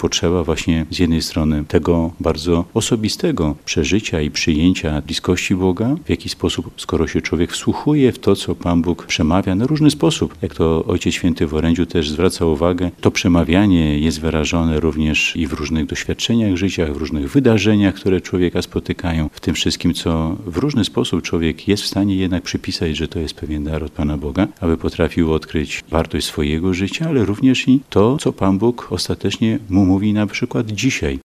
potrzeba właśnie z jednej strony tego bardzo osobistego przeżycia i przyjęcia bliskości Boga, w jaki sposób, skoro się człowiek wsłuchuje w to, co Pan Bóg przemawia na różny sposób, jak to Ojciec Święty w orędziu też zwraca uwagę, to przemawianie jest wyrażone również i w różnych doświadczeniach życia, w różnych wydarzeniach, które człowieka spotykają, w tym wszystkim, co w różny sposób człowiek jest w stanie jednak przypisać, że to jest pewien dar od Pana Boga, aby potrafił odkryć wartość swojego życia, ale również i to, co Pan Bóg ostatecznie mu mówi na przykład dzisiaj.